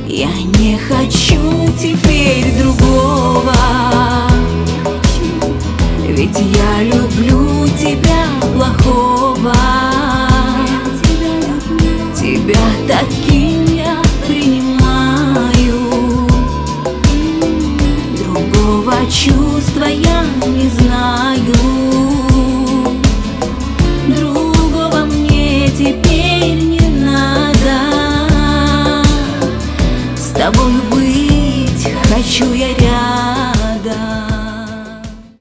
Я не хочу теперь другого, ведь я люблю тебя плохого. Тебя таким я принимаю, другого чувства я не знаю. Другого мне теперь не надо. С тобой быть хочу я рядом.